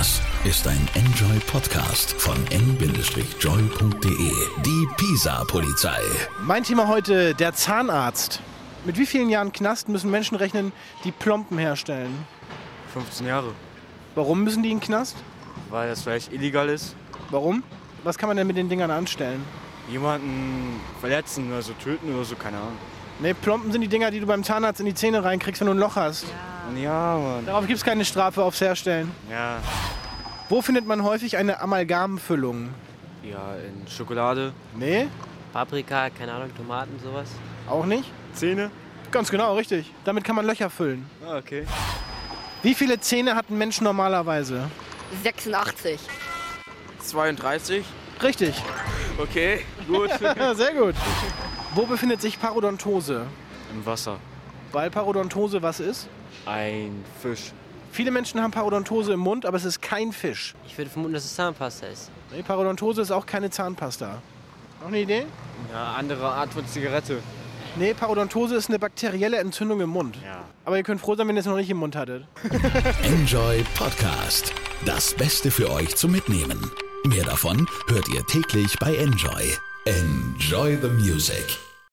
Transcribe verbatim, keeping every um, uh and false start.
Das ist ein Enjoy Podcast von n joy punkt de. Die Pisa-Polizei. Mein Thema heute, der Zahnarzt. Mit wie vielen Jahren Knast müssen Menschen rechnen, die Plomben herstellen? fünfzehn Jahre. Warum müssen die in den Knast? Weil das vielleicht illegal ist. Warum? Was kann man denn mit den Dingern anstellen? Jemanden verletzen oder so, töten oder so, keine Ahnung. Ne, Plomben sind die Dinger, die du beim Zahnarzt in die Zähne reinkriegst, wenn du ein Loch hast. Ja, ja Mann. Darauf gibt es keine Strafe aufs Herstellen. Ja. Wo findet man häufig eine Amalgamfüllung? Ja, in Schokolade. Nee, Paprika, keine Ahnung, Tomaten, sowas. auch nicht? Zähne. Ganz genau, richtig. Damit kann man Löcher füllen. Ah, okay. Wie viele Zähne hat ein Mensch normalerweise? sechsundachtzig. zweiunddreißig. Richtig. Okay, gut. Sehr gut. Wo befindet sich Parodontose? Im Wasser. Weil Parodontose was ist? Ein Fisch. Viele Menschen haben Parodontose im Mund, aber es ist kein Fisch. Ich würde vermuten, dass es Zahnpasta ist. Nee, Parodontose ist auch keine Zahnpasta. Noch eine Idee? Ja, andere Art von Zigarette. Nee, Parodontose ist eine bakterielle Entzündung im Mund. Ja. Aber ihr könnt froh sein, wenn ihr es noch nicht im Mund hattet. Enjoy Podcast. Das Beste für euch zum Mitnehmen. Mehr davon hört ihr täglich bei Enjoy. Enjoy the music.